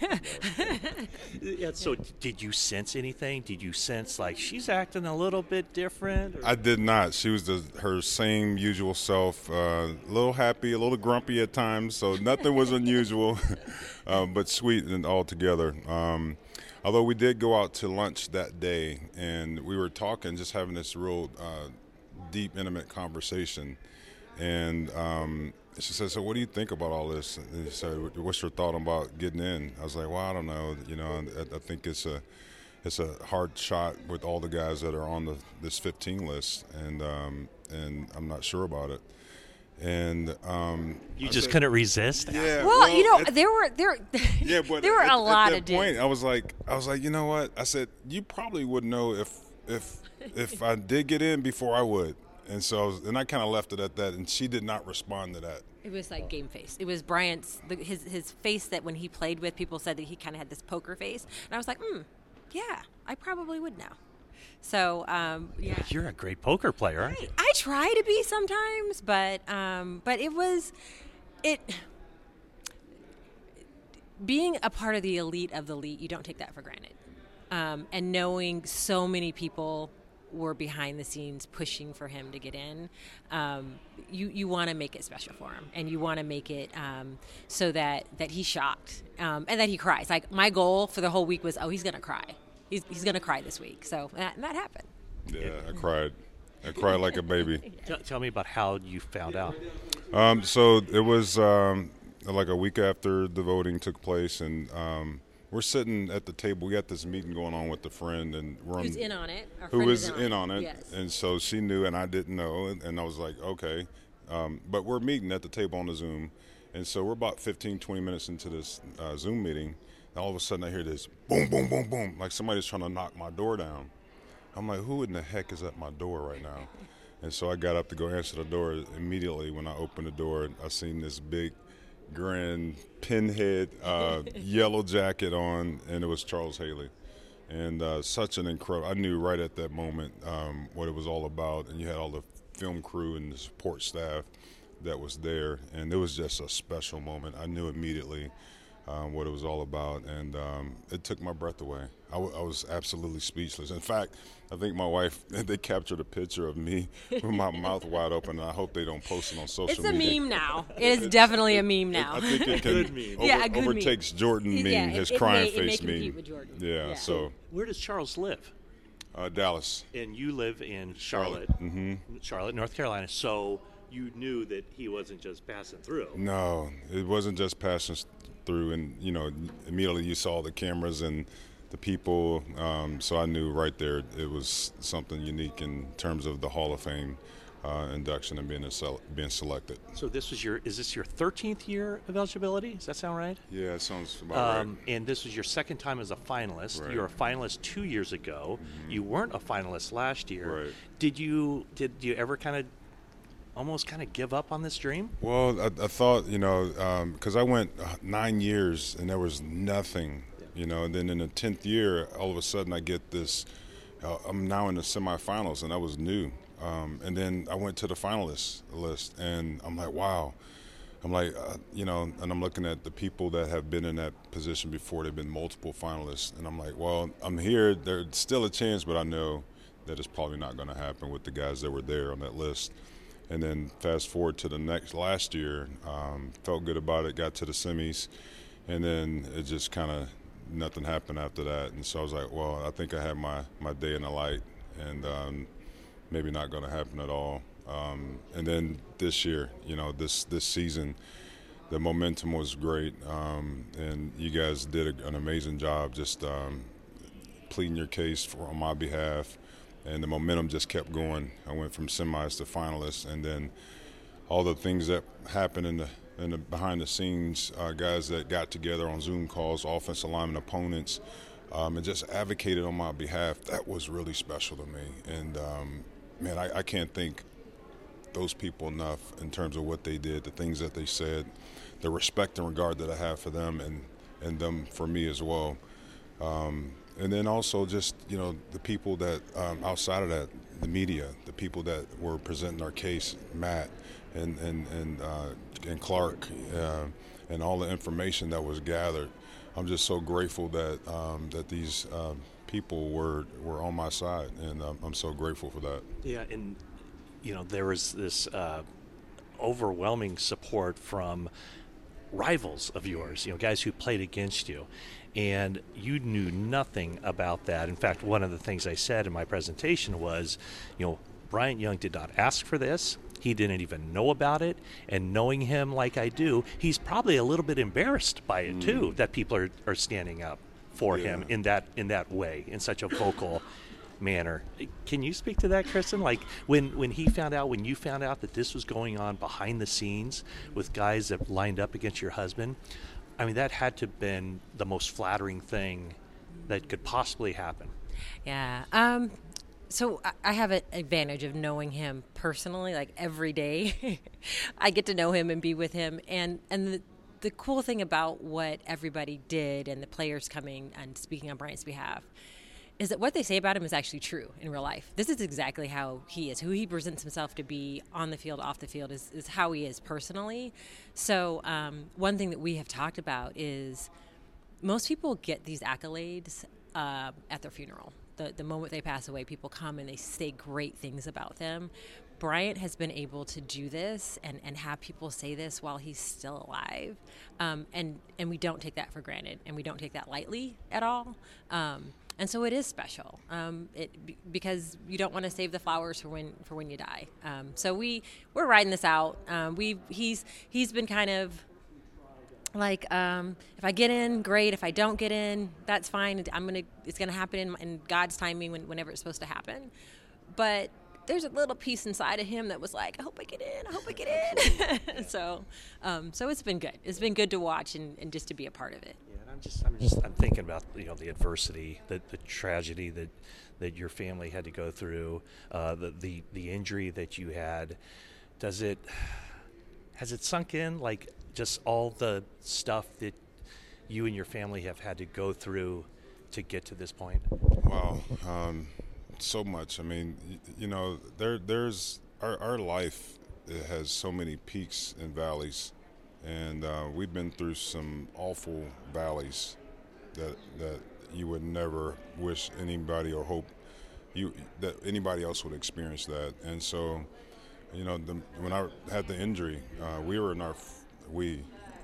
Yeah, so did you sense anything? Did you sense like she's acting a little bit different? Or? I did not. She was the, her same usual self, uh, a little happy, a little grumpy at times, so nothing was unusual, uh, but sweet and all together. Um, although we did go out to lunch that day, and we were talking, just having this real uh, deep, intimate conversation, and um, she said, so what do you think about all this? And she said, what's your thought about getting in? I was like, well, I don't know. You know, I, I think it's a it's a hard shot with all the guys that are on the this fifteen list, and um, and I'm not sure about it. And um, you just said, couldn't resist. Yeah. Well, well you know, at, there were there. Yeah, but there were at, a lot at of that point, I was like, I was like, you know what? I said, you probably would know if if if I did get in before I would. And so, I was, and I kind of left it at that. And she did not respond to that. It was like game face. It was Bryant's his his face that when he played with, people said that he kind of had this poker face, and I was like, hmm, yeah, I probably would now. So, um, yeah. You're a great poker player, aren't you? I, I try to be sometimes, but um, but it was it being a part of the elite of the elite. You don't take that for granted, um, and knowing so many people were behind the scenes pushing for him to get in, um, you, you want to make it special for him, and you want to make it um, so that, that he's shocked um, and that he cries. Like, my goal for the whole week was, oh, he's going to cry. He's, he's going to cry this week. So that, that happened. Yeah, I cried. I cried like a baby. Tell, tell me about how you found out. Um, so it was um, like a week after the voting took place, and um, – we're sitting at the table. We got this meeting going on with a friend, and we're Who's on, in on it? Our who friend was is in on it, yes. and so she knew, and I didn't know, and, and I was like, okay. Um, but we're meeting at the table on the Zoom, and so we're about fifteen, twenty minutes into this uh, Zoom meeting, and all of a sudden I hear this boom, boom, boom, boom, like somebody's trying to knock my door down. I'm like, who in the heck is at my door right now? And so I got up to go answer the door. Immediately when I opened the door, I seen this big, grin, pinhead, uh, yellow jacket on, and it was Charles Haley. And uh, such an incredible, I knew right at that moment um, what it was all about, and you had all the film crew and the support staff that was there, and it was just a special moment. I knew immediately um, what it was all about, and um, it took my breath away. I, w- I was absolutely speechless. In fact, I think my wife, they captured a picture of me with my mouth wide open, and I hope they don't post it on social It's a media. meme now. It is definitely a meme now. I think it can Good meme. over, Yeah, a good overtakes meme. Jordan meme, Yeah, his it- it crying may- it may face compete meme. with Jordan. Yeah, Yeah. so Where does Charles live? uh, Dallas. And you live in Charlotte, Mm-hmm. Charlotte, North Carolina. So you knew that he wasn't just passing through. No, it wasn't just passing through, and you know, immediately you saw the cameras and the people. Um, so I knew right there it was something unique in terms of the Hall of Fame uh, induction and being a sele- being selected. So this was your is this your thirteenth year of eligibility? Does that sound right? Yeah, it sounds about Um, and this was your second time as a finalist. Right. You were a finalist two years ago. Mm-hmm. You weren't a finalist last year. Right. Did you did you ever kind of almost kind of give up on this dream? right. Well, I, I thought, you know, because I went uh, nine years and there was nothing, you know, and then in the tenth year, all of a sudden I get this. Uh, I'm now in the semifinals, and that was new. Um, and then I went to the finalist list, and I'm like, wow. I'm like, uh, you know, and I'm looking at the people that have been in that position before. They've been multiple finalists, and I'm like, well, I'm here. There's still a chance, but I know that it's probably not going to happen with the guys that were there on that list. And then fast forward to the next last year, um, felt good about it, got to the semis, and then it just kind of nothing happened after that. And so I was like, well, I think I had my, my day in the light, and um, maybe not going to happen at all. Um, and then this year, you know, this this season, the momentum was great, um, and you guys did a, an amazing job just um, pleading your case for, on my behalf, and the momentum just kept going. I went from semis to finalists, and then all the things that happened in the in the behind the scenes, uh, guys that got together on Zoom calls, offensive linemen, opponents, um, and just advocated on my behalf. That was really special to me, and um, man, I, I can't think those people enough in terms of what they did, the things that they said, the respect and regard that I have for them, and and them for me as well. Um, and then also just, you know, the people that um, outside of that, the media, the people that were presenting our case, Matt and and and, uh, and Clark, uh, and all the information that was gathered. I'm just so grateful that um, that these um, people were were on my side, and um, I'm so grateful for that. Yeah, and you know there was this uh, overwhelming support from rivals of yours, you know, guys who played against you, and you knew nothing about that. In fact, one of the things I said in my presentation was, you know, Bryant Young did not ask for this. He didn't even know about it, and knowing him like I do, he's probably a little bit embarrassed by it too, that people are, are standing up for Yeah. him in that in that way, in such a vocal manner. Can you speak to that, Kristen? Like when, when he found out, when you found out that this was going on behind the scenes with guys that lined up against your husband, I mean, that had to have been the most flattering thing that could possibly happen. Yeah. Um, so I- I have an advantage of knowing him personally, like every day. I get to know him and be with him. And, and the, the cool thing about what everybody did and the players coming and speaking on Bryant's behalf is that what they say about him is actually true in real life. This is exactly how he is. Who he presents himself to be on the field, off the field, is, is how he is personally. So um, one thing that we have talked about is most people get these accolades uh, at their funeral. The, the moment they pass away, people come and they say great things about them. Bryant has been able to do this and, and have people say this while he's still alive. Um, and, and we don't take that for granted, and we don't take that lightly at all. Um, And so it is special, um, it, b- because you don't want to save the flowers for when for when you die. Um, so we we're riding this out. Um, we he's he's been kind of like, um, if I get in, great. If I don't get in, that's fine. I'm gonna. It's gonna happen in, in God's timing, when, whenever it's supposed to happen. But there's a little piece inside of him that was like, I hope I get in. I hope I get in. so, um, so it's been good. It's been good to watch and, and just to be a part of it. Yeah, and I'm just, I'm just, I'm thinking about, you know, the adversity, the the tragedy that that your family had to go through, uh, the the the injury that you had. Does it, has it sunk in, like, just all the stuff that you and your family have had to go through to get to this point? Wow, um, so much. I mean, y- you know, there, there's our, our life. It has so many peaks and valleys, and uh, we've been through some awful valleys that that you would never wish anybody or hope you that anybody else would experience that. And so, you know, the, when I had the injury, uh, we were in our we.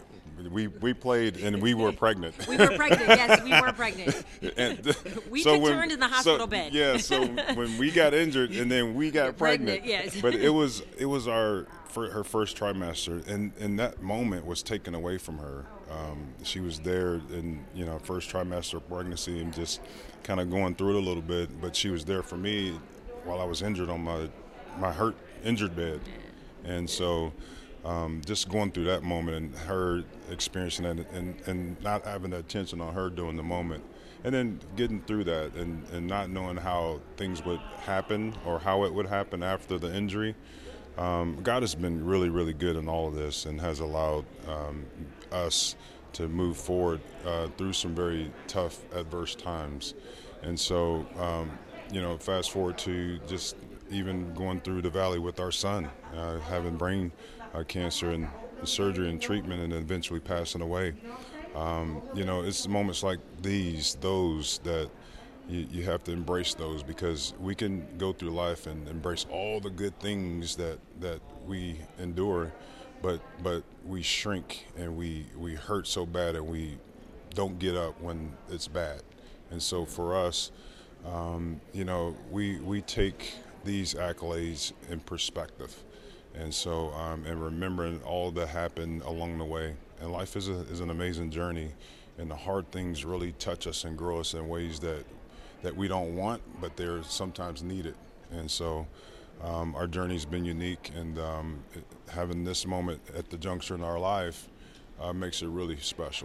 We we played and we were pregnant. We were pregnant, yes, we were pregnant. and we so took when, turns in the hospital so, bed. Yeah, so when we got injured and then we got pregnant, pregnant, yes. But it was it was our for her first trimester, and, and that moment was taken away from her. Um, she was there in, you know, first trimester of pregnancy and just kind of going through it a little bit, but she was there for me while I was injured on my my hurt injured bed, and so. Um, just going through that moment and her experiencing that and, and not having the attention on her during the moment, and then getting through that and, and not knowing how things would happen or how it would happen after the injury. Um, God has been really, really good in all of this and has allowed um, us to move forward uh, through some very tough, adverse times. And so, um, you know, fast forward to just even going through the valley with our son, uh, having brain Uh, cancer and surgery and treatment, and then eventually passing away. Um, you know, it's moments like these, those that you, you have to embrace those, because we can go through life and embrace all the good things that, that we endure, but but we shrink and we, we hurt so bad and we don't get up when it's bad. And so for us, um, you know, we we take these accolades in perspective. And so, um, and remembering all that happened along the way. And life is a, is an amazing journey, and the hard things really touch us and grow us in ways that that we don't want, but they're sometimes needed. And so, um, our journey's been unique, and um, it, having this moment at the juncture in our life uh, makes it really special.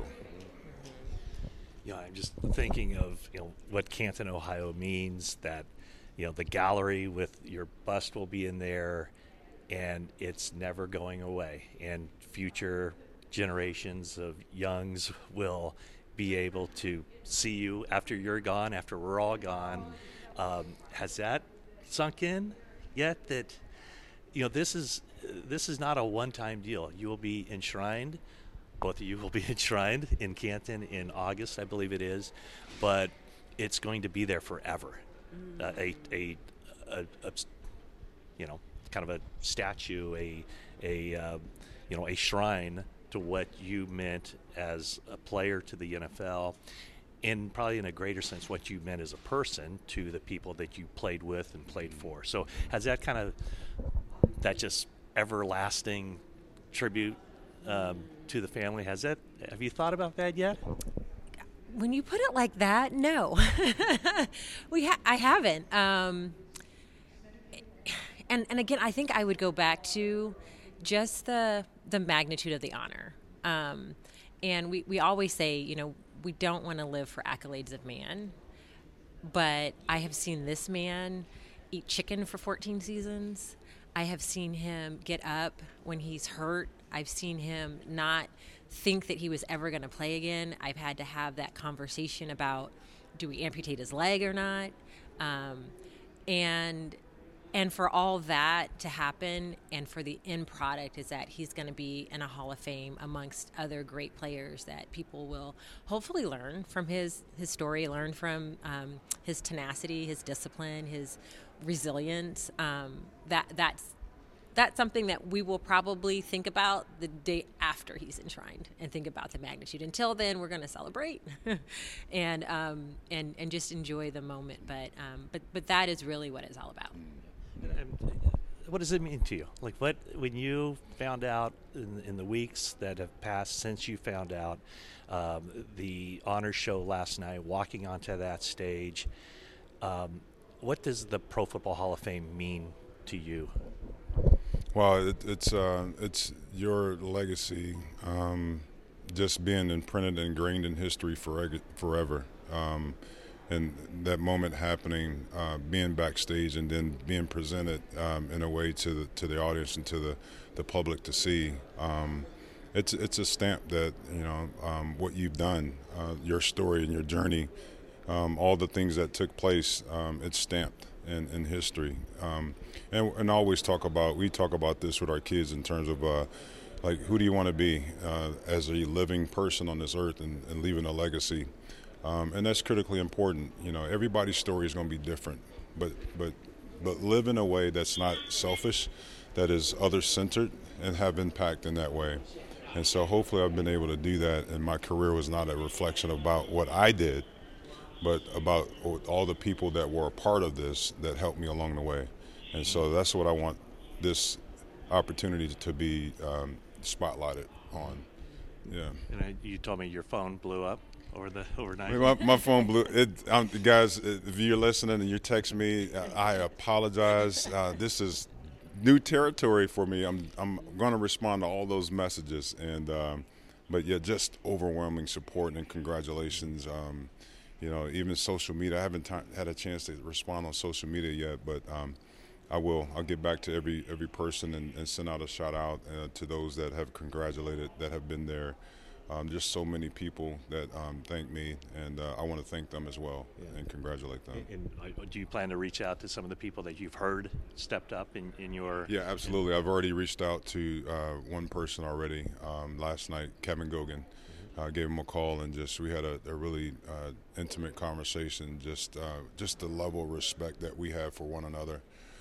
Yeah, I'm just thinking of, you know, what Canton, Ohio means, that, you know, the gallery with your bust will be in there, and it's never going away, and future generations of youngs will be able to see you after you're gone, after we're all gone. Um, has that sunk in yet, that, you know, this is this is not a one-time deal? You will be enshrined, both of you will be enshrined in Canton in August, I believe it is, but it's going to be there forever. Mm. Uh, a, a, a, a, you know, kind of a statue, a, a uh, you know, a shrine to what you meant as a player to the N F L, and probably in a greater sense what you meant as a person to the people that you played with and played for. So has that kind of, that just everlasting tribute um, to the family, has that, have you thought about that yet? When you put it like that, no. we ha- I haven't. Um, And and again, I think I would go back to just the the magnitude of the honor. Um, and we, we always say, you know, we don't want to live for accolades of man. But I have seen this man eat chicken for fourteen seasons. I have seen him get up when he's hurt. I've seen him not think that he was ever going to play again. I've had to have that conversation about, do we amputate his leg or not? Um, and... And for all that to happen, and for the end product is that he's going to be in a Hall of Fame amongst other great players that people will hopefully learn from his, his story, learn from um, his tenacity, his discipline, his resilience. Um, that that's that's something that we will probably think about the day after he's enshrined, and think about the magnitude. Until then, we're going to celebrate and um, and and just enjoy the moment. But um, but but that is really what it's all about. And what does it mean to you? Like, what when you found out in, in the weeks that have passed since you found out um, the honor show last night, walking onto that stage, um, what does the Pro Football Hall of Fame mean to you? Well, it, it's uh, it's your legacy, um, just being imprinted and ingrained in history forever. forever. Um, and that moment happening, uh, being backstage and then being presented um, in a way to the, to the audience and to the, the public to see. Um, it's it's a stamp that, you know, um, what you've done, uh, your story and your journey, um, all the things that took place, um, it's stamped in, in history. Um, and, and always talk about, we talk about this with our kids in terms of, uh, like, who do you want to be uh, as a living person on this earth and, and leaving a legacy? Um, and that's critically important. You know, everybody's story is going to be different, but but but live in a way that's not selfish, that is other-centered, and have impact in that way. And so hopefully I've been able to do that, and my career was not a reflection about what I did, but about all the people that were a part of this that helped me along the way. And so that's what I want this opportunity to be um, spotlighted on. Yeah. And I, you told me your phone blew up over the overnight. My, my phone blew. It, um, guys, if you're listening and you're texting me, I apologize. Uh, this is new territory for me. I'm I'm going to respond to all those messages, and um, but yeah, just overwhelming support and congratulations. Um, you know, even social media. I haven't t- had a chance to respond on social media yet, but um, I will. I'll get back to every every person and, and send out a shout out uh, to those that have congratulated, that have been there. Um, just so many people that um, thank me, and uh, I want to thank them as well, yeah, and congratulate them. And, and do you plan to reach out to some of the people that you've heard stepped up in, in your? Yeah, absolutely. I've already reached out to uh, one person already um, last night, Kevin Gogan. I mm-hmm. uh, gave him a call, and just we had a, a really uh, intimate conversation. Just uh, just the level of respect that we have for one another.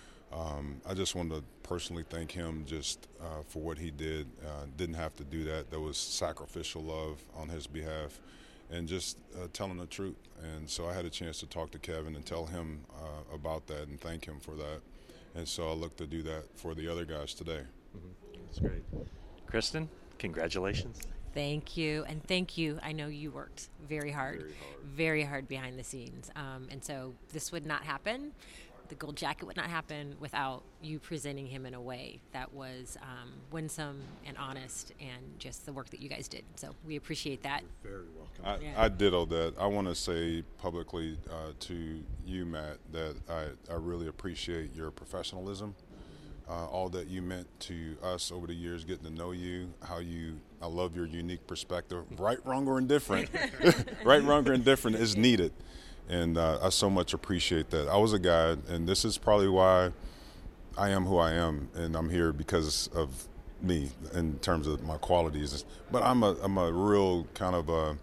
Um, I just wanted to personally thank him just uh, for what he did. Uh, didn't have to do that. There was sacrificial love on his behalf, and just uh, telling the truth. And so I had a chance to talk to Kevin and tell him uh, about that and thank him for that. And so I look to do that for the other guys today. Mm-hmm. That's great. Kristen, congratulations. Thank you, and thank you. I know you worked very hard, very hard, very hard behind the scenes, um, and so this would not happen. The gold jacket would not happen without you presenting him in a way that was um, winsome and honest, and just the work that you guys did. So we appreciate that. You're very welcome. I, yeah. I ditto that. I want to say publicly uh, to you, Matt, that I, I really appreciate your professionalism, uh, all that you meant to us over the years, getting to know you, how you, I love your unique perspective. Right, wrong, or indifferent. Right, wrong, or indifferent is needed. And uh, I so much appreciate that. I was a guy, and this is probably why I am who I am, and I'm here because of me in terms of my qualities. But I'm a I'm a real kind of a,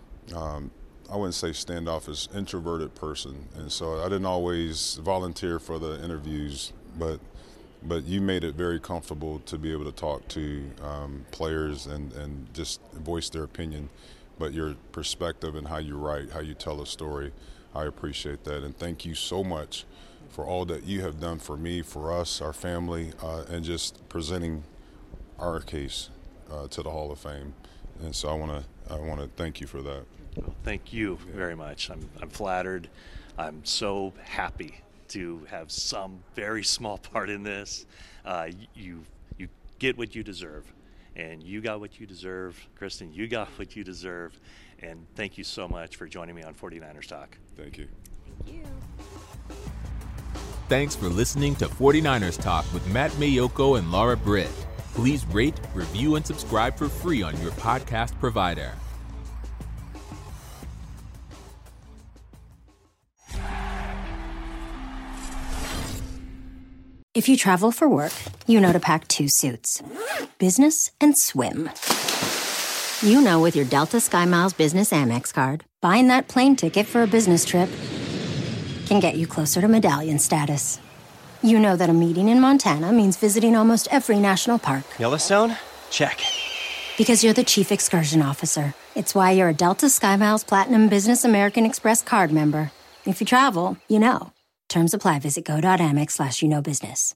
um, I wouldn't say standoffish, introverted person, and so I didn't always volunteer for the interviews, but but you made it very comfortable to be able to talk to um, players and, and just voice their opinion. But your perspective and how you write, how you tell a story, I appreciate that. And thank you so much for all that you have done for me, for us, our family, uh, and just presenting our case uh, to the Hall of Fame. And so I want to I want to thank you for that. Well, thank you yeah. very much. I'm I'm flattered. I'm so happy to have some very small part in this. Uh, you you get what you deserve. And you got what you deserve. Kristen, you got what you deserve. And thank you so much for joining me on forty-niners Talk. Thank you. Thank you. Thanks for listening to forty-niners Talk with Matt Mayoko and Laura Britt. Please rate, review, and subscribe for free on your podcast provider. If you travel for work, you know to pack two suits. Business and swim. You know with your Delta SkyMiles Business Amex card, buying that plane ticket for a business trip can get you closer to medallion status. You know that a meeting in Montana means visiting almost every national park. Yellowstone? Check. Because you're the chief excursion officer. It's why you're a Delta SkyMiles Platinum Business American Express card member. If you travel, you know. Terms apply. Visit go.amex slash you know business.